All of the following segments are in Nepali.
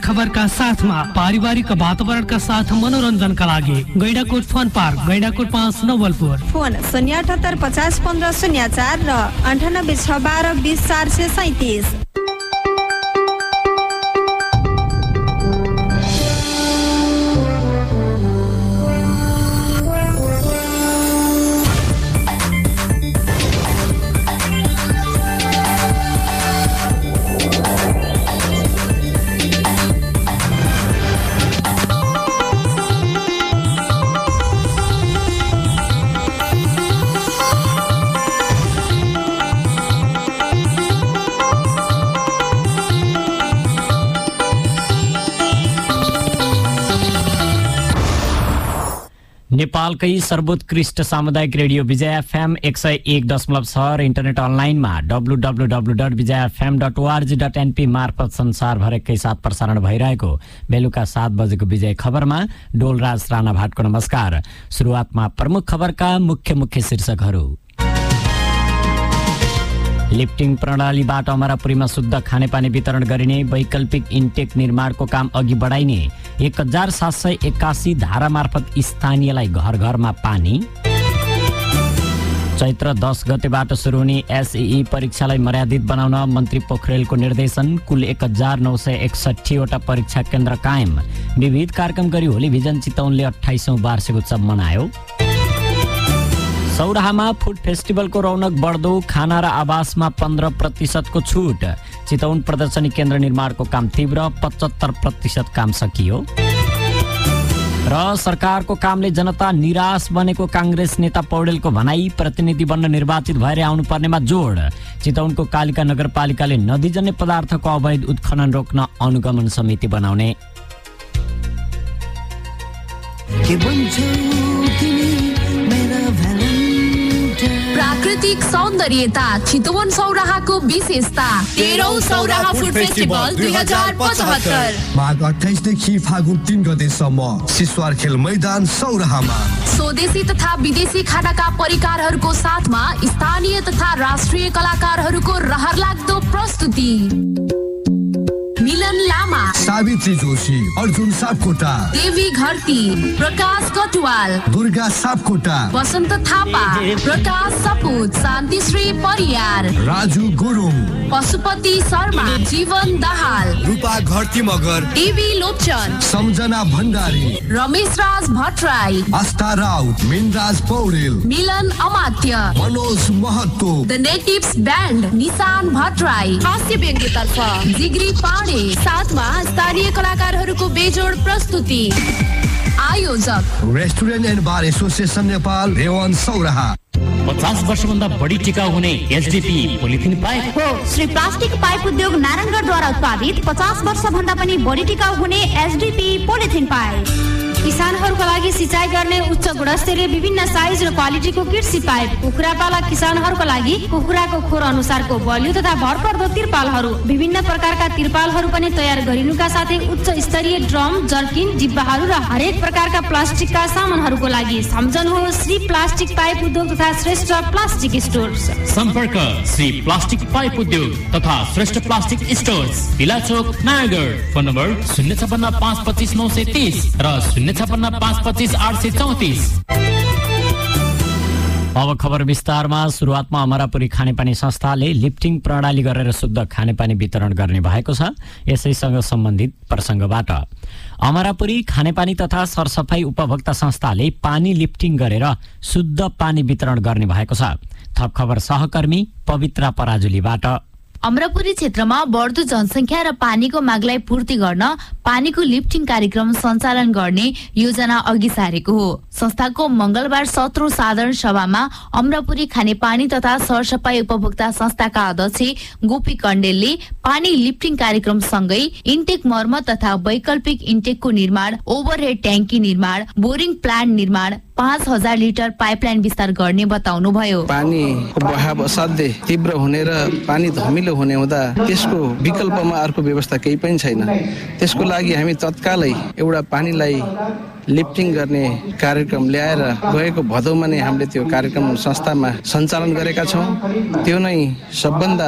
खबरका साथमा पारिवारिक वातावरणका साथ मनोरञ्जनका लागि Gaindakot fun park, Gaindakot 5 Nawalpur. Phone 078 50 15 04 र 98 6 12 20 437। नेपालकै सर्वोत्कृष्ट सामुदायिक रेडियो विजय एफएम 101.6 र इन्टरनेट अनलाइनमा www.vijayfm.org.np मार्फत संसारभरकै साथ प्रसारण भइरहेको बेलुका 7 बजेको विजय खबरमा डोलराज राणा भाटको नमस्कार। सुरुवातमा प्रमुख खबरका मुख्य शीर्षकहरू। लिफ्टिङ प्रणालीबाट अमरापुरीमा शुद्ध खानेपानी वितरण गरिने, वैकल्पिक इन्टेक निर्माणको काम अघि बढाइने, 1781 धारा मार्फत स्थानीयलाई घर घरमा पानी, चैत्र 10 गतेबाट सुरु हुने एसईई परीक्षालाई मर्यादित बनाउन मन्त्री पोखरेलको निर्देशन, कुल 1961 वटा परीक्षा केन्द्र कायम, विविध कार्यक्रम गरी होली भिजन चितवनले 28औं वार्षिक उत्सव मनायो, सौराहामा फुड फेस्टिभलको रौनक बढ्दो, खाना र आवासमा 15% को छुट, चितवन प्रदर्शनी केन्द्र निर्माणको काम तीव्र, 75% काम सकियो र सरकारको कामले जनता निराश बनेको कांग्रेस नेता पौडेलको भनाई, प्रतिनिधि बन्न निर्वाचित भएर आउनुपर्नेमा जोड, चितवनको कालिका नगरपालिकाले नदीजन्य पदार्थको अवैध उत्खनन रोक्न अनुगमन समिति बनाउने। प्राकृतिक सौन्दर्यता चितवन सौराहाको विशेषता 13औं सौराहा फुड फेस्टिभल 2075 माघ 28 देखि फागुन 3 गतेसम्म सिस्वार खेल मैदान सौराहामा। स्वदेशी तथा विदेशी खानाका परिकारहरूको साथमा स्थानीय तथा राष्ट्रिय कलाकारहरूको रहरलाग्दो प्रस्तुति। मिलन लामा, सावित्री जोशी, अर्जुन सापकोटा, देवी घरती, प्रकाश कटुवाल, दुर्गा सापकोटा, वसन्त थापा, प्रकाश सपुत, Shantishree Pariyar, Raju Gurung, Pashupati Sharma, Jiwan Dahal, Rupa Gharti Magar, Devi Lochan, Samjhana Bhandari, Ramesh Raj Bhattarai, Aastha Raut, Minraj Paudel, Milan Amatya, Manoj Mahato, the natives band, Nishan Bhattarai, हास्य व्यङ्ग्यतर्फ जिग्री पाडे, साथमा स्थानीय कलाकारहरूको बेजोड प्रस्तुति। आयोजक restaurant and bar association Nepal, रेवन सौराहा। 50 वर्षभन्दा बढी टिकाउ हुने एसडीपी पोलिथिन पाइप हो। श्री प्लास्टिक पाइप उद्योग नारायणगढद्वारा उत्पादित 50 वर्षभन्दा पनि बढी टिकाउ हुने एसडीपी पोलिथिन पाइप। किसानहरूका लागि सिँचाइ गर्ने उच्च गुणस्तरीय विभिन्न साइज र क्वालिटीको कृषि पाइप, कुखुरापाला किसानहरूका लागि कुखुराको खोर अनुसारको बलियो तथा भरपर्दो तिरपालहरू, विभिन्न प्रकारका तिरपालहरू पनि तयार गरिनुका साथै उच्च स्तरीय ड्रम, जर्किन, जिब्बाहरू र हरेक प्रकारका प्लास्टिकका सामानहरूको लागि सम्झनुहोस् श्री प्लास्टिक पाइप उद्योग तथा श्रेष्ठ प्लास्टिक स्टोर्स। सम्पर्क श्री प्लास्टिक पाइप उद्योग तथा Shrestha plastic stores, Ilachok, Nayagarh. Phone number 056 525 930 र 056 525 834। अब खबर विस्तारमा। सुरुवातमा अमरापुरी खानेपानी संस्थाले लिफ्टिङ प्रणाली गरेर शुद्ध खानेपानी वितरण गर्ने भएको छ। यसैसँग सम्बन्धित प्रसङ्गबाट अमरापुरी खानेपानी तथा सरसफाई उपभोक्ता संस्थाले पानी लिफ्टिङ गरेर शुद्ध पानी वितरण गर्ने भएको छ। थप खबर सहकर्मी पवित्रा पराजुलीबाट। अमरापुरी क्षेत्रमा बढ्दो जनसंख्या र पानीको मागलाई पूर्ति गर्न पानीको लिफ्टिङ कार्यक्रम सञ्चालन गर्ने योजना अघि सारेको हो। संस्थाको मंगलबार 17औं साधारण सभामा अमरापुरी खानेपानी तथा सरसफाई उपभोक्ता संस्थाका अध्यक्ष गोपी कण्डेलले पानी लिफ्टिङ कार्यक्रम सँगै इन्टेक मर्मत तथा वैकल्पिक इन्टेकको निर्माण, ओभरहेड ट्याङ्की निर्माण, बोरिङ प्लान्ट निर्माण, 5000 लिटर पाइपलाइन विस्तार गर्ने बताउनुभयो। पानीको बहाव असाध्यै तीव्र हुने र पानी धमिलो हुने हुँदा त्यसको विकल्पमा अर्को व्यवस्था केही पनि छैन। त्यसको लागि हामी तत्कालै एउटा पानीलाई लिफ्टिङ गर्ने कार्यक्रम ल्याएर गएको भदौमा नै हामीले त्यो कार्यक्रम संस्थामा सञ्चालन गरेका छौँ। त्यो नै सबभन्दा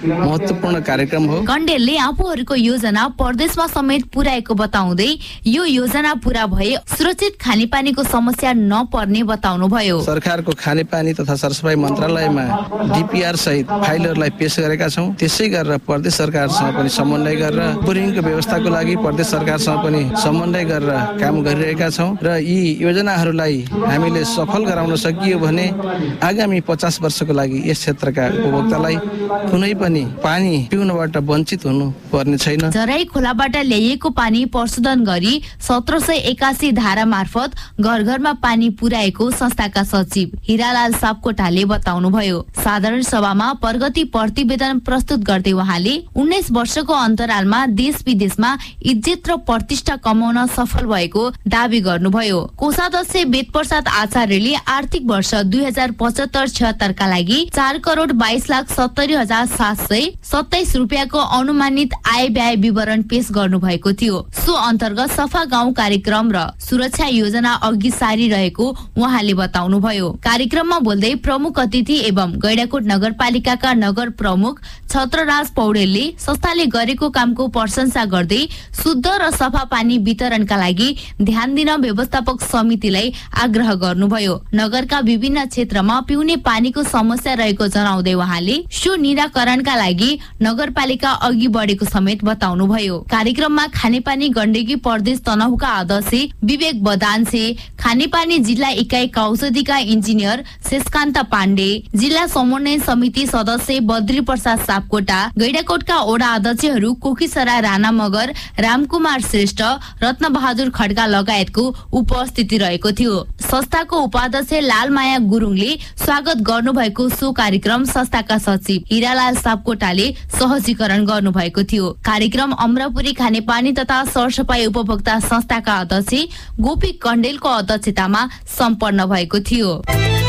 महत्त्वपूर्ण कार्यक्रम हो। कण्डेलले आफूहरूको योजना परदेशमा समेत पुर्याएको बताउँदै यो योजना पूरा भए सुरक्षित खानेपानीको समस्या नपर्ने बताउनुभयो। सरकारको खानेपानी तथा सरसफाई मन्त्रालयमा DPR सहित फाइलहरूलाई पेश गरेका छौं। त्यसै गरेर प्रदेश सरकारसँग पनि समन्वय गरेर बोरिङको व्यवस्थाको लागि प्रदेश सरकारसँग पनि समन्वय गरेर काम गरिरहेका छौं र यी योजनाहरूलाई हामीले सफल गराउन सकियो भने आगामी 50 वर्षको लागि यस क्षेत्रका उपभोक्तालाई कुनै पनि पानी पिउनबाट वञ्चित हुनु पर्ने छैन। झराई खोलाबाट ल्याइएको पानी प्रशोधन गरी 1781 धारा मार्फत घर घरमा पानी पुर्याएको संस्थाका सचिव हिरालाल सापकोटाले बताउनुभयो। साधारण सभामा प्रगति प्रतिवेदन प्रस्तुत गर्दै उहाँले 19 वर्षको अन्तरालमा देश विदेशमा इज्जत र प्रतिष्ठा कमाउन सफल भएको दावी गर्नुभयो। कोषाध्यक्ष वेदप्रसाद आचार्यले आर्थिक वर्ष 2075-76 का लागि 4,22,70,727 रुपियाँको अनुमानित आय व्यय विवरण पेश गर्नु भएको थियो। सो अन्तर्गत सफा गाउँ कार्यक्रम र सुरक्षा योजना अघि सारिरहेको उहाँले बताउनुभयो। कार्यक्रममा बोल्दै प्रमुख अतिथि एवं गैंडाकोट नगरपालिकाका नगर प्रमुख छत्रराज पौडेलले संस्थाले गरेको कामको प्रशंसा गर्दै शुद्ध र सफा पानी वितरणका लागि ध्यान दिन व्यवस्थापक समितिलाई आग्रह गर्नुभयो। नगरका विभिन्न क्षेत्रमा पिउने पानीको समस्या रहेको जनाउँदै उहाँले सो निराकरणका लागि नगरपालिका अघि बढेको समेत बताउनुभयो। कार्यक्रममा खानेपानी गण्डकी प्रदेश तनहुका अध्यक्ष विवेक बदान्से, खानेपानी जिल्ला इकाइ औषधिका इन्जिनियर शेषकान्त पाण्डे, जिल्ला समन्वय समिति सदस्य बद्री प्रसाद सापकोटा, गैंडाकोटका ओडा अध्यक्षहरू कोकीसरा राणा मगर, रामकुमार श्रेष्ठ, रत्नबहादुर खड्का लगायतको उपस्थिति रहेको थियो। संस्थाको उपाध्यक्ष लालमाया गुरुङले स्वागत गर्नुभएको सो कार्यक्रम संस्थाका सचिव हिरालाल सापकोटाले सहजीकरण गर्नुभएको थियो। कार्यक्रम अमरापुरी खानेपानी तथा सरसफाई उपभोक्ता संस्थाका अध्यक्ष गोपी कण्डेलको अध्यक्षतामा सम्पन्न भएको थियो।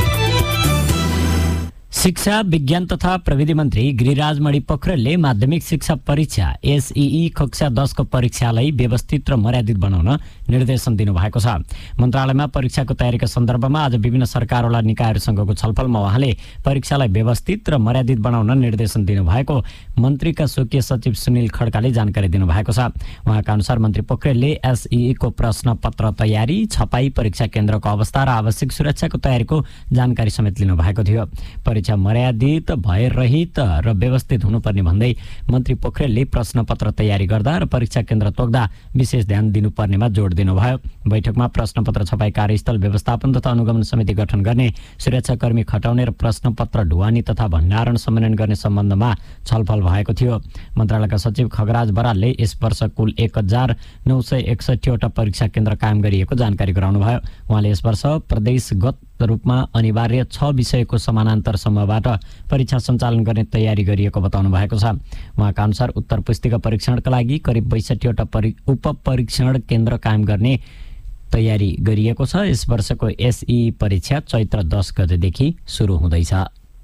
शिक्षा विज्ञान तथा प्रविधि मन्त्री गिरिराज मणि पोखरेलले माध्यमिक शिक्षा परीक्षा SEE कक्षा 10 को परीक्षालाई व्यवस्थित र मर्यादित बनाउन निर्देशन दिनुभएको छ। मन्त्रालयमा परीक्षाको तयारीका सन्दर्भमा आज विभिन्न सरकारवाला निकायहरूसँगको छलफलमा उहाँले परीक्षालाई व्यवस्थित र मर्यादित बनाउन निर्देशन दिनुभएको मन्त्रीका स्वकीय सचिव सुनिल खड्काले जानकारी दिनुभएको छ। उहाँका अनुसार मन्त्री पोखरेलले SEE को प्रश्न पत्र तयारी, छपाई, परीक्षा केन्द्रको अवस्था र आवश्यक सुरक्षाको तयारीको जानकारी समेत लिनुभएको थियो। परीक्षा मर्यादित, भयरहित र व्यवस्थित हुनुपर्ने भन्दै मन्त्री पोखरेलले प्रश्न पत्र तयारी गर्दा र परीक्षा केन्द्र तोक्दा विशेष ध्यान दिनुपर्नेमा जोड दिनुभयो। बैठकमा प्रश्न पत्र छपाई कार्यस्थल व्यवस्थापन तथा अनुगमन समिति गठन गर्ने, सुरक्षाकर्मी खटाउने र प्रश्न पत्र ढुवानी तथा भण्डारण समन्वयन गर्ने सम्बन्धमा छलफल भएको थियो। मन्त्रालयका सचिव खगराज बरालले यस वर्ष कुल 1961 वटा परीक्षा केन्द्र कायम गरिएको जानकारी गराउनुभयो। उहाँले यस वर्ष प्रदेशगत रूपमा अनिवार्य 6 विषयको समानान्तर समूहबाट परीक्षा सञ्चालन गर्ने तयारी गरिएको बताउनु भएको छ। उहाँका अनुसार उत्तर पुस्तिका परीक्षणका लागि करिब 62 वटा उप परीक्षण केन्द्र कायम गर्ने तयारी गरिएको छ। यस वर्षको SEE परीक्षा चैत्र 10 गतेदेखि सुरु हुँदैछ।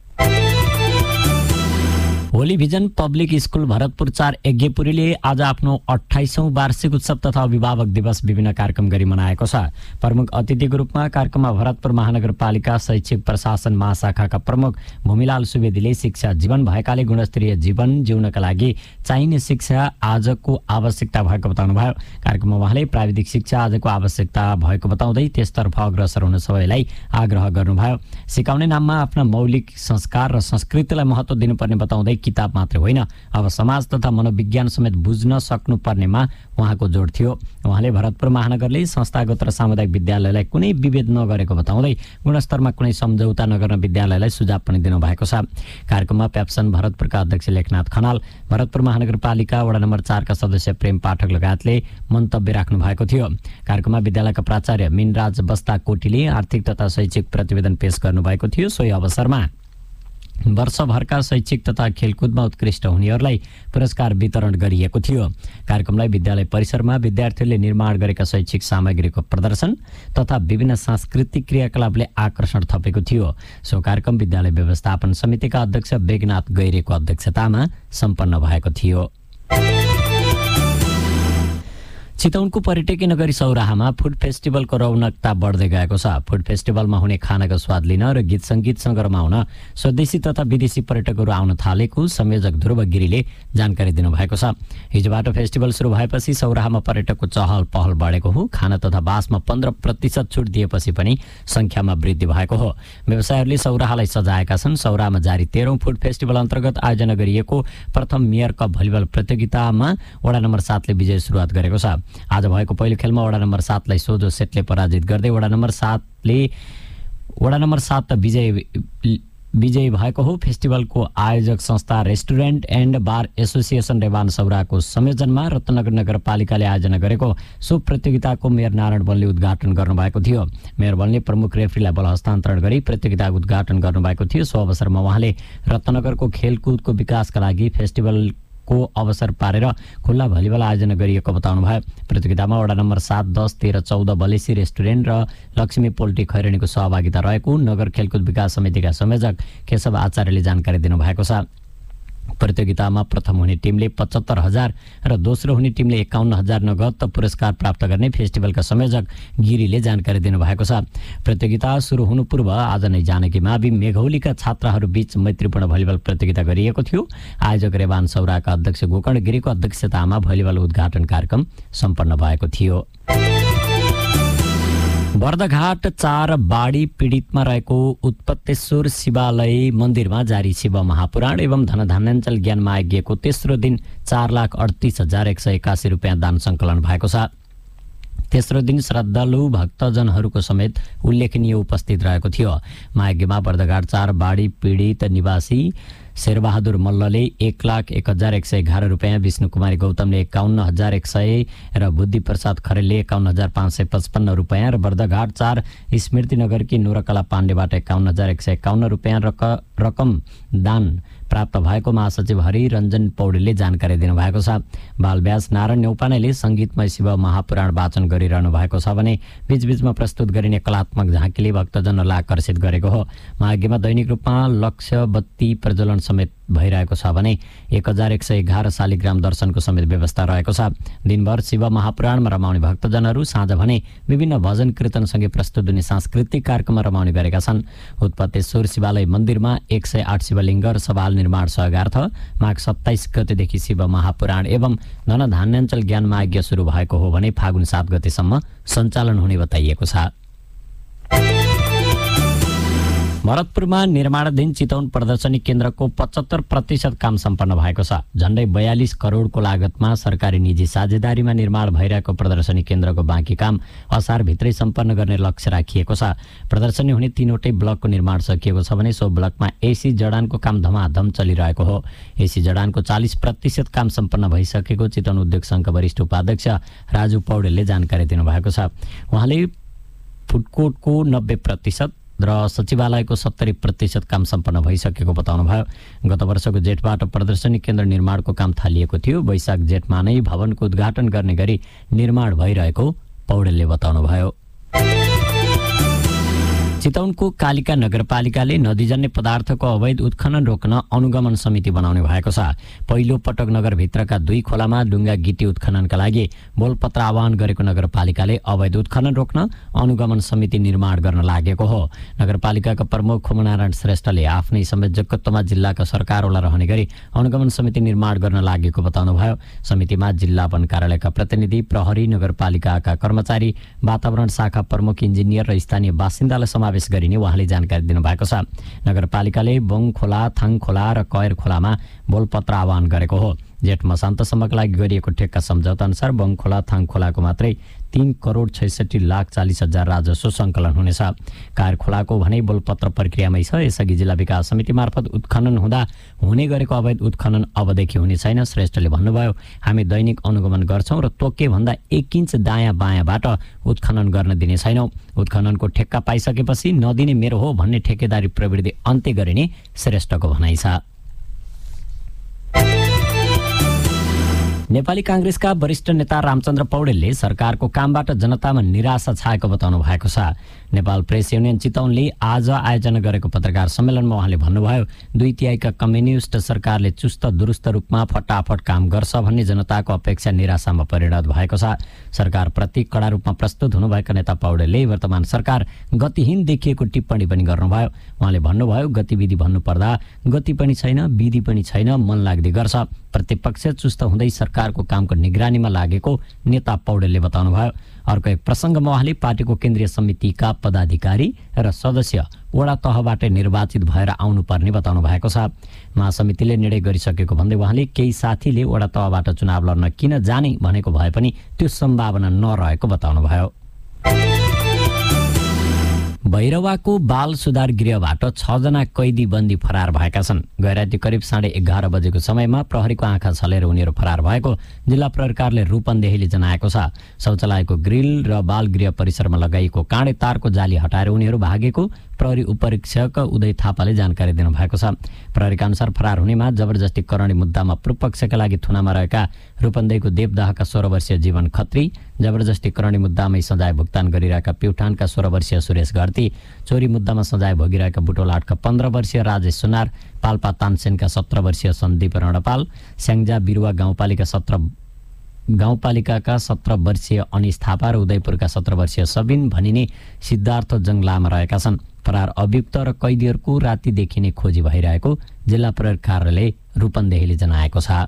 Holy vision public school Bharatpur 4 यज्ञपुरीले आज आफ्नो 28औं वार्षिक उत्सव तथा अभिभावक दिवस विभिन्न कार्यक्रम गरी मनाएको छ। प्रमुख अतिथिको रूपमा कार्यक्रममा भरतपुर महानगरपालिका शैक्षिक प्रशासन महाशाखाका प्रमुख भूमिलाल सुवेदीले शिक्षा जीवन भएकाले गुणस्तरीय जीवन जिउनका लागि चाहिने शिक्षा आजको आवश्यकता भएको बताउनुभयो। कार्यक्रममा उहाँले प्राविधिक शिक्षा आजको आवश्यकता भएको बताउँदै त्यसतर्फ अग्रसर हुन सबैलाई आग्रह गर्नुभयो। सिकाउने नाममा आफ्ना मौलिक संस्कार र संस्कृतिलाई महत्त्व दिनुपर्ने बताउँदै किताब मात्र होइन, अब समाज तथा मनोविज्ञान समेत बुझ्न सक्नुपर्नेमा उहाँको जोड थियो। उहाँले भरतपुर महानगरले संस्थागत र सामुदायिक विद्यालयलाई कुनै विभेद नगरेको बताउँदै गुणस्तरमा कुनै सम्झौता नगर्न विद्यालयलाई सुझाव पनि दिनुभएको छ। कार्यक्रममा प्याप्सन भरतपुरका अध्यक्ष लेखनाथ खनाल, भरतपुर महानगरपालिका वडा नम्बर 4 का सदस्य प्रेम पाठक लगायतले मन्तव्य राख्नु भएको थियो। कार्यक्रममा विद्यालयका प्राचार्य मिनराज बस्ता कोटीले आर्थिक तथा शैक्षिक प्रतिवेदन पेश गर्नुभएको थियो। सोही अवसरमा वर्षभरका शैक्षिक तथा खेलकुदमा उत्कृष्ट हुनेहरूलाई पुरस्कार वितरण गरिएको थियो। कार्यक्रमलाई विद्यालय परिसरमा विद्यार्थीहरूले निर्माण गरेका शैक्षिक सामग्रीको प्रदर्शन तथा विभिन्न सांस्कृतिक क्रियाकलापले आकर्षण थपेको थियो। सो कार्यक्रम विद्यालय व्यवस्थापन समितिका अध्यक्ष बेगनाथ गैरेको अध्यक्षतामा सम्पन्न भएको थियो। चितवनको पर्यटकीय नगरी सौराहामा फुड फेस्टिभलको रौनकता बढ्दै गएको छ। फुड फेस्टिभलमा हुने खानाको स्वाद लिन र गीत सङ्गीतसँग रमाउन स्वदेशी तथा विदेशी पर्यटकहरू आउन थालेको संयोजक ध्रुव गिरीले जानकारी दिनुभएको छ। हिजोबाट फेस्टिभल सुरु भएपछि सौराहामा पर्यटकको चहल पहल बढेको हो। खाना तथा बासमा 15% छुट दिएपछि पनि संख्यामा वृद्धि भएको हो। व्यवसायीहरूले सौराहालाई सजाएका छन्। सौराहामा जारी 13औं फुड फेस्टिभल अन्तर्गत आयोजना गरिएको प्रथम मेयर कप भलिबल प्रतियोगितामा वडा नम्बर 7 ले विजय सुरुवात गरेको छ। आज भएको पहिलो खेलमा वडा नम्बर 7 लाई सोझो सेटले पराजित गर्दै वडा नम्बर 7 विजयी भएको हो। फेस्टिभलको आयोजक संस्था रेस्टुरेन्ट एन्ड बार एसोसिएसन रेवान सौराको संयोजनमा रत्नगर नगरपालिकाले आयोजना गरेको सो प्रतियोगिताको मेयर नारायण बलले उद्घाटन गर्नुभएको थियो। मेयर बलले प्रमुख रेफ्रीलाई बल हस्तान्तरण गरी प्रतियोगिता उद्घाटन गर्नुभएको थियो। सो अवसरमा उहाँले रत्नगरको खेलकुदको विकासका लागि फेस्टिभल को अवसर पारेर खुल्ला भलिबल आयोजना गरिएको बताउनुभयो। प्रतियोगितामा वडा नम्बर 7, 10, 13, 14 बलेसी रेस्टुरेन्ट र लक्ष्मी पोल्ट्री खैरेनीको सहभागिता रहेको नगर खेलकुद विकास समितिका संयोजक केशव आचार्यले जानकारी दिनुभएको छ। प्रतियोगितामा प्रथम हुने टिमले 75,000 र दोस्रो हुने टिमले 51,000 नगद पुरस्कार प्राप्त गर्ने फेस्टिभलका संयोजक गिरीले जानकारी दिनुभएको छ। प्रतियोगिता सुरु हुनु पूर्व आज नै जानकी मावि मेघौलीका छात्राहरू बीच मैत्रीपूर्ण भलिबल प्रतियोगिता गरिएको थियो। आयोजक रेवान सौराका अध्यक्ष गोकर्ण गिरीको अध्यक्षतामा भलिबल उद्घाटन कार्यक्रम सम्पन्न भएको थियो। बर्दघाट 4 बाढी पीडितमा रहेको उत्पत्तेश्वर शिवालय मन्दिरमा जारी शिव महापुराण एवं धनधान्याञ्चल ज्ञान महायज्ञको तेस्रो दिन 4,38,181 रुपियाँ दान सङ्कलन भएको छ। तेस्रो दिन श्रद्धालु भक्तजनहरूको समेत उल्लेखनीय उपस्थित रहेको थियो। महायज्ञमा बर्दघाट 4 बाढी पीडित निवासी शेरबहादुर मल्लले 1,01,111 रुपियाँ, विष्णु कुमारी गौतमले 51,100 र बुद्धि प्रसाद खरेलले 51,555 रुपियाँ र बर्दघाट 4 स्मृति नगरकी नूरकला पाण्डेबाट 51,151 रुपियाँ रकम दान प्राप्त भएको महासचिव हरिरञ्जन पौडेलले जानकारी दिनुभएको छ। बालव्यास नारायण न्यौपानेले सङ्गीतमय शिव महापुराण वाचन गरिरहनु भएको छ भने बीचबीचमा प्रस्तुत गरिने कलात्मक झाँकीले भक्तजनहरूलाई आकर्षित गरेको हो। महायज्ञमा दैनिक रूपमा लक्ष्य बत्ती प्रज्वलन समेत भइरहेको छ भने 1,111 शालिग्राम दर्शनको समेत व्यवस्था रहेको छ। दिनभर शिव महापुराणमा रमाउने भक्तजनहरू साँझ भने विभिन्न भजन कीर्तनसँगै प्रस्तुत हुने सांस्कृतिक कार्यक्रममा रमाउने गरेका छन्। उत्पत्तेश्वर शिवालय मन्दिरमा 108 शिवलिङ्ग र सवाल निर्माण सहयोगार्थ माघ 27 गतेदेखि शिव महापुराण एवं धनधान्याञ्चल ज्ञान महायज्ञ सुरु भएको हो भने फागुन 7 गतेसम्म सञ्चालन हुने बताइएको छ। भरतपुरमा निर्माणाधीन चितवन प्रदर्शनी केन्द्रको 75% काम सम्पन्न भएको छ। झण्डै 42 करोडको लागतमा सरकारी निजी साझेदारीमा निर्माण भइरहेको प्रदर्शनी केन्द्रको बाँकी काम असारभित्रै सम्पन्न गर्ने लक्ष्य राखिएको छ। प्रदर्शनी हुने 3वटै ब्लकको निर्माण सकिएको छ भने सो ब्लकमा एसी जडानको काम धमाधम चलिरहेको हो। एसी जडानको 40% काम सम्पन्न भइसकेको चितवन उद्योग सङ्घका वरिष्ठ उपाध्यक्ष राजु पौडेलले जानकारी दिनुभएको छ। उहाँले फुडकोर्टको 90% र सचिवालयको 70% काम सम्पन्न भइसकेको बताउनुभयो। गत वर्षको जेठबाट प्रदर्शनी केन्द्र निर्माणको काम थालिएको थियो। वैशाख जेठमा नै भवनको उद्घाटन गर्ने गरी निर्माण भइरहेको पौडेलले बताउनुभयो। चितवनको कालिका नगरपालिकाले नदीजन्य पदार्थको अवैध उत्खनन रोक्न अनुगमन समिति बनाउने भएको छ। पहिलो पटक नगरभित्रका 2 खोलामा डुङ्गा गिटी उत्खननका लागि बोलपत्र आह्वान गरेको नगरपालिकाले अवैध उत्खनन रोक्न अनुगमन समिति निर्माण गर्न लागेको हो। नगरपालिकाका प्रमुख खुमनारायण श्रेष्ठले आफ्नै संयोजकत्वमा जिल्लाका सरकारवाला रहने गरी अनुगमन समिति निर्माण गर्न लागेको बताउनुभयो। समितिमा जिल्ला वन कार्यालयका प्रतिनिधि, प्रहरी, नगरपालिकाका कर्मचारी, वातावरण शाखा प्रमुख, इन्जिनियर र स्थानीय बासिन्दालाई समावेश गरिने उहाँले जानकारी दिनुभएको छ। नगरपालिकाले बोङ खोला, थाङ खोला र कयर खोलामा बोलपत्र आह्वान गरेको हो। जेठ मसान्तसम्मका लागि गरिएको ठेक्का सम्झौता अनुसार बोङ खोला, थाङ खोलाको मात्रै 3,66,40,000 राजस्व सङ्कलन हुनेछ। कायर खोलाको भने बोलपत्र प्रक्रियामै छ। यसअघि जिल्ला विकास समिति मार्फत उत्खनन हुँदा हुने गरेको अवैध उत्खनन अबदेखि हुने छैन। श्रेष्ठले भन्नुभयो, हामी दैनिक अनुगमन गर्छौं र तोके भन्दा 1 इन्च दायाँ बायाँबाट उत्खनन गर्न दिने छैनौं। उत्खननको ठेक्का पाइसकेपछि नदिने मेरो हो भन्ने ठेकेदारी प्रवृत्ति अन्त्य गरिने श्रेष्ठको भनाइ छ। नेपाली कांग्रेसका वरिष्ठ नेता रामचन्द्र पौडेलले सरकारको कामबाट जनतामा निराशा छाएको बताउनु भएको छ। नेपाल प्रेस युनियन चितवनले आज आयोजना गरेको पत्रकार सम्मेलनमा उहाँले भन्नुभयो, 2/3 कम्युनिस्ट सरकारले चुस्त दुरुस्त रूपमा फटाफट काम गर्छ भन्ने जनताको अपेक्षा निराशामा परिणत भएको छ। सरकारप्रति कडा रूपमा प्रस्तुत हुनुभएका नेता पौडेलले वर्तमान सरकार गतिहीन देखिएको टिप्पणी पनि गर्नुभयो। उहाँले भन्नुभयो, गतिविधि भन्नुपर्दा गति पनि छैन, विधि पनि छैन, मन लाग्दै गर्छ। प्रतिपक्ष चुस्त हुँदै सरकारको कामको निगरानीमा लागेको नेता पौडेलले बताउनुभयो। अर्को एक प्रसङ्गमा उहाँले पार्टीको केन्द्रीय समितिका पदाधिकारी र सदस्य वडा तहबाट निर्वाचित भएर आउनुपर्ने बताउनु भएको छ। महासमितिले निर्णय गरिसकेको भन्दै उहाँले केही साथीले वडा तहबाट चुनाव लड्न किन जाने भनेको भए पनि त्यो सम्भावना नरहेको बताउनुभयो। भैरवाको बाल सुधार गृहबाट 6 जना कैदी बन्दी फरार भएका छन्। गैराती करिब 11:30 बजेको समयमा प्रहरीको आँखा छलेर उनीहरू फरार भएको जिल्ला प्रहरीकारले रूपन्देहीले जनाएको छ। शौचालयको ग्रिल र बाल गृह परिसरमा लगाइएको काँडे तारको जाली हटाएर उनीहरू भागेको प्रहरी उपरीक्षक उदय थापाले जानकारी दिनुभएको छ। प्रहरीका अनुसार फरार हुनेमा जबरजस्ती करणी मुद्दामा पूर्वपक्षका लागि थुनामा रहेका रूपन्देहीको देवदाहका 16 वर्षीय जीवन खत्री, जबरजस्ती करणी मुद्दामै सजाय भुक्तान गरिरहेका प्युठानका 16 वर्षीय सुरेश घरती, चोरी मुद्दामा सजाय भोगिरहेका बुटोलाटका 15 वर्षीय राजेश सुनार, पाल्पा तानसेनका 17 वर्षीय सन्दीप रणपाल, स्याङ्जा बिरुवा गाउँपालिकाका 17 वर्षीय अनिस थापा र उदयपुरका 17 वर्षीय सबिन भनिने सिद्धार्थ जङ्गलामा रहेका छन्। फरार अभियुक्त र कैदीहरूको रातिदेखि नै खोजी भइरहेको जिल्ला प्रहरी कार्यालयले रूपन्देहीले जनाएको छ।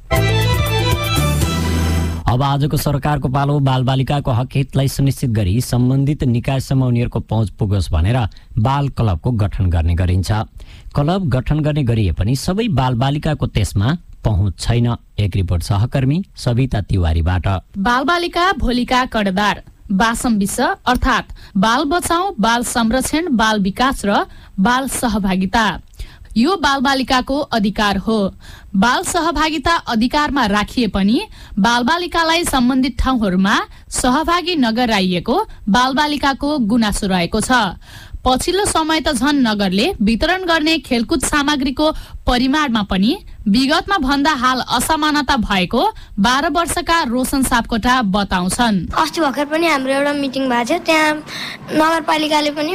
अब आजको सरकारको पालो बालबालिकाको हक हितलाई सुनिश्चित गरी सम्बन्धित निकायसम्म उनीहरूको पहुँच पुगोस् भनेर बाल क्लबको गठन गर्ने गरिन्छ। क्लब गठन गर्ने गरिए पनि सबै बालबालिकाको त्यसमा पहुँच छैन। एक रिपोर्ट सहकर्मी सविता तिवारीबाट। बालबालिका भोलिका कर्णधार बासम विष अर्थात् बाल बचाऊ, बाल संरक्षण, बाल विकास र बाल सहभागिता यो बालबालिकाको अधिकार हो। बाल सहभागिता अधिकारमा राखिए पनि बालबालिकालाई सम्बन्धित ठाउँहरूमा सहभागी नगराइएको बालबालिकाको गुनासो रहेको छ। पछिल्लो समय त झन् नगरले वितरण गर्ने खेलकुद सामग्रीको परिमाणमा पनि विगतमा भन्दा हाल असमानता भएको 12 वर्षका रोशन सापकोटा बताउँछन्। अस्ति भर्खर पनि हाम्रो एउटा मिटिङ भएको थियो, त्यहाँ नगरपालिकाले पनि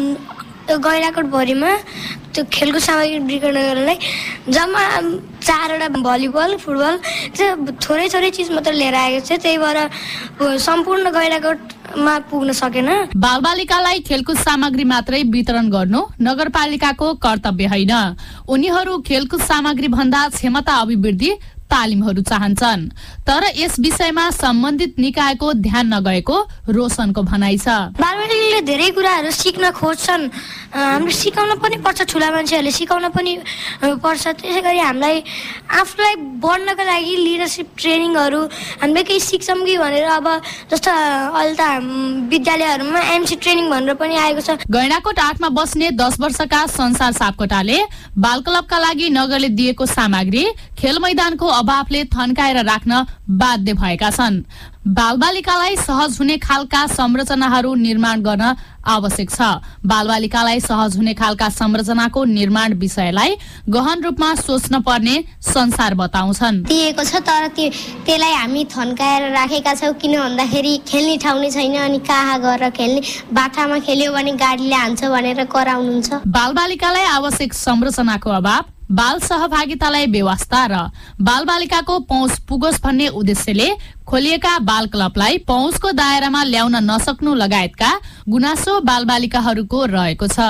गैराकोट भरिमा त्यो खेलकुद सामग्री वितरण गर्नलाई जम्मा 4वटा भलिबल, फुटबल थोरै थोरै चिज मात्र लिएर आएको छ। त्यही भएर सम्पूर्ण गैराकोटमा पुग्न सकेन। बालबालिकालाई खेलकुद सामग्री मात्रै वितरण गर्नु नगरपालिकाको कर्तव्य होइन। उनीहरू खेलकुद सामग्री भन्दा क्षमता अभिवृद्धि तालिमहरू चाहन्छन्। तर यस विषयमा सम्बन्धित निकायको ध्यान नगएको रोशनको भनाइ छ। बालबालिकाले धेरै कुराहरू सिक्न खोज्छन्, हामीले सिकाउन पनि पर्छ, ठुला मान्छेहरूले सिकाउन पनि पर्छ। त्यसै गरी हामीलाई आफूलाई बढ्नको लागि लिडरसिप ट्रेनिङहरू हामीले केही सिक्छौँ कि भनेर अब जस्तो अहिले त विद्यालयहरूमा एमसी ट्रेनिङ भनेर पनि आएको छ। गैंडाकोट 8मा बस्ने 10 वर्षका संसार सापकोटाले बाल क्लबका लागि नगरले दिएको सामग्री खेल मैदानको अभावले थन्काएर राख्न बाध्य भएका छन्। बालबालिकालाई सहज हुने खालका संरचनाहरू निर्माण गर्न आवश्यक छ। बालबालिकालाई सहज हुने खालका संरचनाको निर्माण विषयलाई गहन रूपमा सोच्न पर्ने संसार बताउँछन्। दिएको छ तर त्यसलाई हामी थन्काएर राखेका छौँ, किन भन्दाखेरि खेल्ने ठाउँ नै छैन। अनि कहाँ गएर खेल्ने, बाटामा खेल्यो भने गाडीले हान्छ भनेर कराउनुहुन्छ। बालबालिकालाई आवश्यक संरचनाको अभाव, बाल सहभागितालाई व्यवस्था र बालबालिकाको पहुँच पुगोस् भन्ने उद्देश्यले खोलिएका बाल क्लबलाई पहुँचको दायरामा ल्याउन नसक्नु लगायतका गुनासो बालबालिकाहरूको रहेको छ।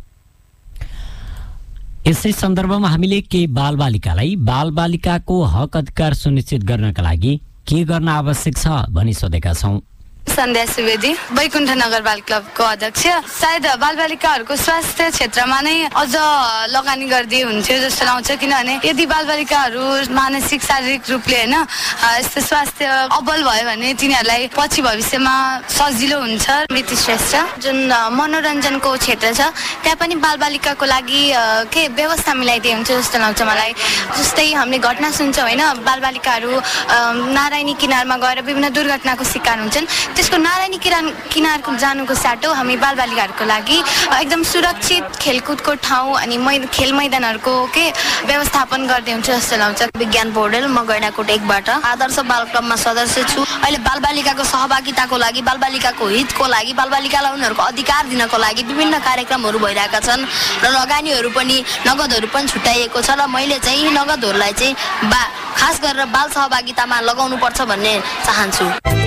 यसै सन्दर्भमा हामीले केही बालबालिकालाई बालबालिकाको हक अधिकार सुनिश्चित गर्नका लागि के गर्न आवश्यक छ भनी सोधेका छौं। सन्ध्या सुवेदी, बैकुण्ठ नगर बाल क्लबको अध्यक्ष। सायद बालबालिकाहरूको स्वास्थ्य क्षेत्रमा नै अझ लगानी गर्दै हुन्थ्यो जस्तो लाग्छ, किनभने यदि बालबालिकाहरू मानसिक शारीरिक रूपले होइन यस्तो स्वास्थ्य अब्बल भयो भने तिनीहरूलाई पछि भविष्यमा सजिलो हुन्छ। मृत्यु श्रेष्ठ, जुन मनोरञ्जनको क्षेत्र छ त्यहाँ पनि बालबालिकाको लागि के व्यवस्था मिलाइदिए हुन्छ जस्तो लाग्छ मलाई। जस्तै हामीले घटना सुन्छौँ होइन, बालबालिकाहरू नारायणी किनारमा गएर विभिन्न दुर्घटनाको शिकार हुन्छन्। त्यसको नारायणी किनारको जानुको साटो हामी बालबालिकाहरूको लागि एकदम सुरक्षित खेलकुदको ठाउँ अनि खेल मैदानहरूको के व्यवस्थापन गर्दै हुन्छ जस्तो लाग्छ। विज्ञान पौडेल, म गैंडाकोट 1 बाट आदर्श बाल क्लबमा सदस्य छु। अहिले बालबालिकाको सहभागिताको लागि, बालबालिकाको हितको लागि, बालबालिकालाई उनीहरूको अधिकार दिनको लागि विभिन्न कार्यक्रमहरू भइरहेका छन् र लगानीहरू पनि नगदहरू पनि छुट्याइएको छ र मैले चाहिँ यी नगदहरूलाई चाहिँ खास गरेर बाल सहभागितामा लगाउनु पर्छ भन्ने चाहन्छु।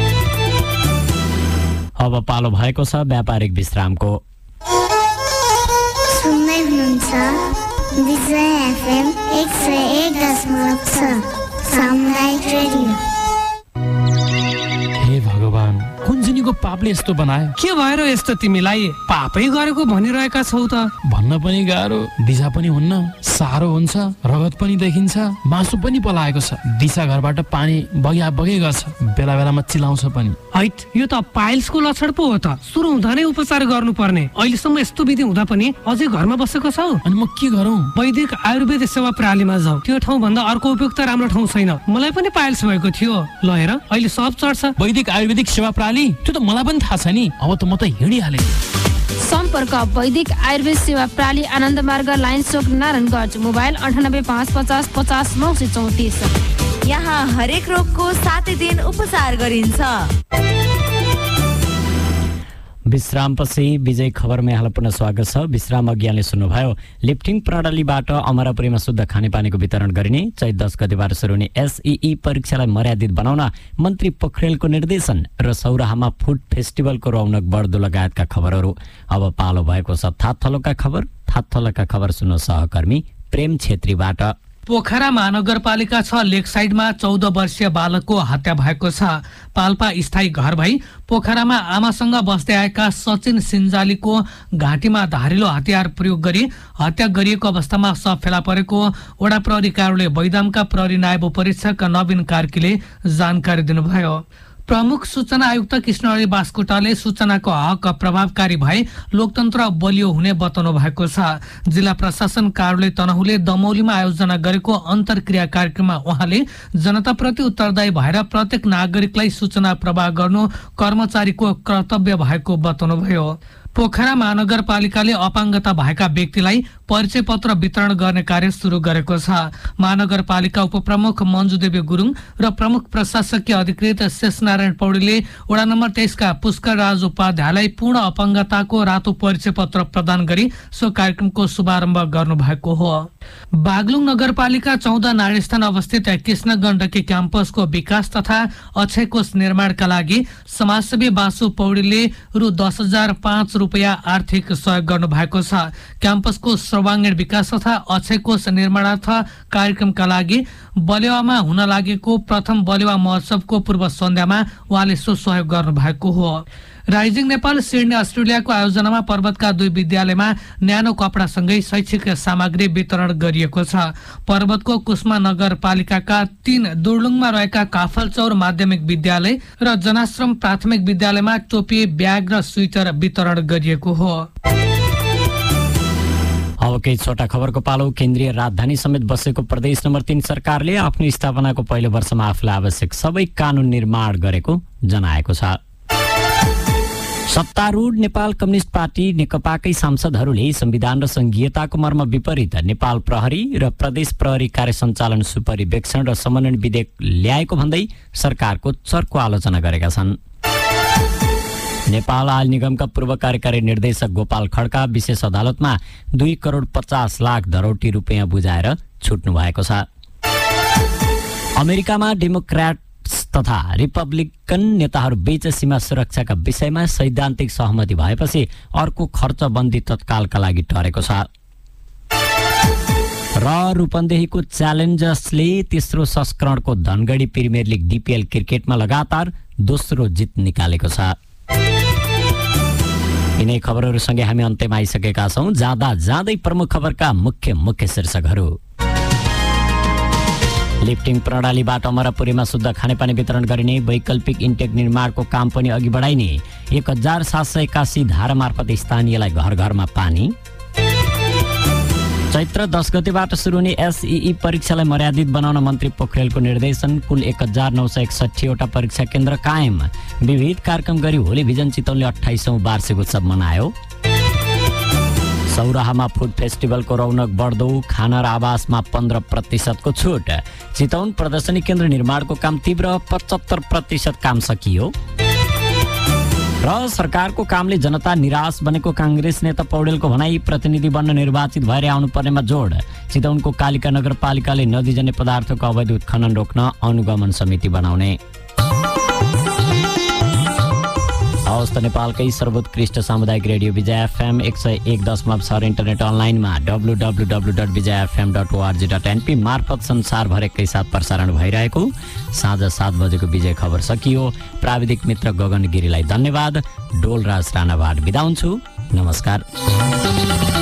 अब पालो भएको छ व्यापारिक विश्रामको। सुन्दै हुनुहुन्छ विजय एफएम 101.6 सामुदायिक रेडियो। हे भगवान, कुञ्जनीको पापले यस्तो बनायो? के भएर यस्तो तिमीलाई पापै गरेको भनिरहेका छौ त? भन्न पनि गाह्रो, दिशा पनि हुन्न, साह्रो हुन्छ, रगत पनि देखिन्छ, मासु पनि पलाएको छ। दिशा घरबाट पानी बगै गर्छ, बेला बेलामा चिलाउँछ पनि। हैट, यो त पाइल्सको लक्षण पो हो त। सुरु हुँदा नै उपचार गर्नुपर्ने। अहिलेसम्म यस्तो विधि हुँदा पनि अझै घरमा बसेको छौ? अनि म के गरौँ? वैदिक आयुर्वेद सेवा प्रणालीमा जाऊ। त्यो ठाउँ भन्दा अर्को उपयुक्त राम्रो ठाउँ छैन। मलाई पनि पाइल्स भएको थियो। ल हेर, अहिले सब चढ्छ। वैदिक आयुर्वेदिक सेवा प्रणाली? त्यो त मलाई पनि थाहा छ नि। अब त म त हिँडिहालेँ। सम्पर्क वैदिक आयुर्वेद सेवा प्रणाली, आनन्द मार्ग, लाइन चोक, नारायणगञ्ज। मोबाइल 98 550 50 934। यहाँ हरेक रोगको 7 दिन उपचार गरिन्छ। विश्रामपछि विजय खबरमा यहाँलाई पुनः स्वागत छ। विश्राम अघि यहाँले सुन्नुभयो लिफ्टिङ प्रणालीबाट अमरापुरीमा शुद्ध खानेपानीको वितरण गरिने, चैत 10 गतेबाट सुरु हुने एसईई परीक्षालाई मर्यादित बनाउन मन्त्री पोखरेलको निर्देशन र सौराहामा फुड फेस्टिभलको रौनक बढ्दो लगायतका खबरहरू। अब पालो भएको छ थातथलोका खबर। थातथलोका खबर सुन्नु सहकर्मी प्रेम छेत्रीबाट। पोखरा महानगरपालिका 6 लेक साइडमा 14 वर्षीय बालकको हत्या भएको छ। पाल्पा स्थायी घर भई पोखरामा आमासँग बस्दै आएका सचिन सिन्जालीको घाँटीमा धारिलो हतियार प्रयोग गरी हत्या गरिएको अवस्थामा शव फेला परेको वडा प्रहरी कार्यालय बैदामका प्रहरी नायब परीक्षक नवीन कार्कीले जानकारी दिनुभयो। प्रमुख सूचना आयुक्त कृष्णहरि बास्कोटाले सूचनाको हक प्रभावकारी भए लोकतन्त्र बलियो हुने बताउनु भएको छ। जिल्ला प्रशासन कार्यालय तनहुले दमौलीमा आयोजना गरेको अन्तर्क्रिया कार्यक्रममा उहाँले जनताप्रति उत्तरदायी भएर प्रत्येक नागरिकलाई सूचना प्रवाह गर्नु कर्मचारीको कर्तव्य भएको बताउनुभयो। पोखरा महानगरपालिकाले अपाङ्गता भएका व्यक्तिलाई परिचय पत्र वितरण गर्ने कार्य सुरु गरेको छ। महानगरपालिका उपप्रमुख मञ्जुदेवी गुरुङ र प्रमुख प्रशासकीय अधिकृत शेषनारायण पौडेलले वडा नम्बर 23 का पुष्कर राज उपाध्यायलाई पूर्ण अपाङ्गताको रातो परिचय पत्र प्रदान गरी सो कार्यक्रमको शुभारम्भ गर्नु भएको हो। बागलुङ नगरपालिका 14 नारायणस्थान अवस्थित कृष्ण गण्डकी क्याम्पसको विकास तथा अक्षय कोष निर्माणका लागि समाजसेवी बासु पौडेलले रु 10,005 रुपैयाँ आर्थिक सहयोग गर्नु भएको छ। क्याम्पसको सर्वाङ्गीण विकास तथा अक्षय कोष निर्माणार्थ कार्यक्रमका लागि बलेवामा हुन लागेको प्रथम बलेवा महोत्सवको पूर्व सन्ध्यामा उहाँले सो सहयोग गर्नु भएको हो। राइजिङ नेपाल सिडनी अस्ट्रेलियाको आयोजनामा पर्वतका 2 विद्यालयमा न्यानो कपडासँगै शैक्षिक सामग्री वितरण गरिएको छ। पर्वतको कुस्मा नगरपालिकाका 3 दुर्लुङमा रहेका काफलचौर माध्यमिक विद्यालय र जनाश्रम प्राथमिक विद्यालयमा टोपी, ब्याग र स्वेटर वितरण गरिएको हो। अब केही छोटा खबरको पालो। केन्द्रीय राजधानी समेत बसेको प्रदेश नम्बर 3 सरकारले आफ्नो स्थापनाको पहिलो वर्षमा आफूलाई आवश्यक सबै कानून निर्माण गरेको जनाएको छ। सत्तारूढ नेपाल कम्युनिस्ट पार्टी नेकपाकै सांसदहरूले संविधान र संघीयताको मर्म विपरीत नेपाल प्रहरी र प्रदेश प्रहरी कार्य सञ्चालन सुपरिवेक्षण र समन्वयन विधेयक ल्याएको भन्दै सरकारको चर्को आलोचना गरेका छन्। नेपाल आयल निगमका पूर्व कार्यकारी निर्देशक गोपाल खड्का विशेष अदालतमा 2 करोड 50 लाख धरोटी रुपियाँ बुझाएर छुट्नु भएको छ। अमेरिकामा डेमोक्र्याट तथा रिपब्लिकन नेताहरू बीच सीमा सुरक्षाका विषयमा सैद्धान्तिक सहमति भएपछि अर्को खर्च बन्दी तत्कालका लागि टरेको छ। र रूपन्देहीको च्यालेन्जर्सले तेस्रो संस्करणको धनगढी प्रिमियर लिग डिपिएल क्रिकेटमा लगातार दोस्रो जित निकालेको छ। यिनै खबरहरूसँगै हामी अन्त्यमा आइसकेका छौं। जाँदै प्रमुख खबरका मुख्य शीर्षकहरू। लिफ्टिङ प्रणालीबाट अमरापुरीमा शुद्ध खानेपानी वितरण गरिने, वैकल्पिक इन्टेक निर्माणको काम पनि अघि बढाइने, 1781 धारा मार्फत स्थानीयलाई घर घरमा पानी, चैत्र 10 गतेबाट सुरु हुने एसईई परीक्षालाई मर्यादित बनाउन मन्त्री पोखरेलको निर्देशन। कुल 1961 वटा परीक्षा केन्द्र कायम। विविध कार्यक्रम गरी होली भिजन चितवनले 28औं वार्षिक उत्सव मनायो। सौराहामा फुड फेस्टिभलको रौनक बढ्दो, खाना र आवासमा 15% को छुट। चितवन प्रदर्शनी केन्द्र निर्माणको काम तीव्र, 75% काम सकियो। र सरकारको कामले जनता निराश बनेको कांग्रेस नेता पौडेलको भनाई। प्रतिनिधि बन्न निर्वाचित भएर आउनुपर्नेमा जोड। चितवनको कालिका नगरपालिकाले नदीजन्य पदार्थको अवैध उत्खनन रोक्न अनुगमन समिति बनाउने। हवस् त नेपालकै सर्वोत्कृष्ट सामुदायिक रेडियो विजय एफएम 101.6 इन्टरनेट अनलाइनमा www.vijayfm.org.np मार्फत संसारभर एकैसाथ प्रसारण भइरहेको साँझ 7 बजेको विजय खबर सकियो। प्राविधिक मित्र गगन गिरीलाई धन्यवाद। डोलराज राणाबाट बिदा हुन्छु। नमस्कार।